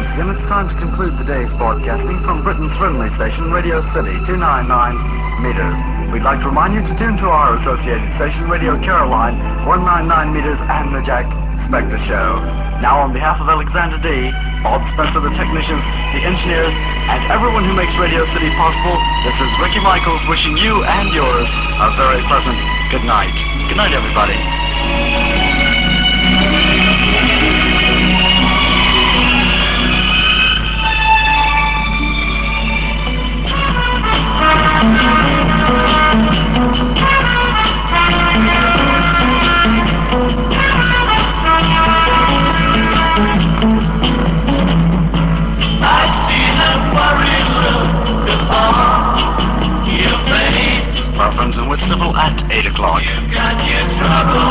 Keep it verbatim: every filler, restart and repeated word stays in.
once again, it's time to conclude the day's broadcasting from Britain's friendly station, Radio City, two ninety-nine meters. We'd like to remind you to tune to our associated station, Radio Caroline, one ninety-nine meters, and the Jack Spector Show. Now, on behalf of Alexander D., Bob Spencer, the technicians, the engineers, and everyone who makes Radio City possible, this is Ricky Michaels wishing you and yours a very pleasant good night. Good night, everybody. Friends and Whitstable at eight o'clock. You got your trouble.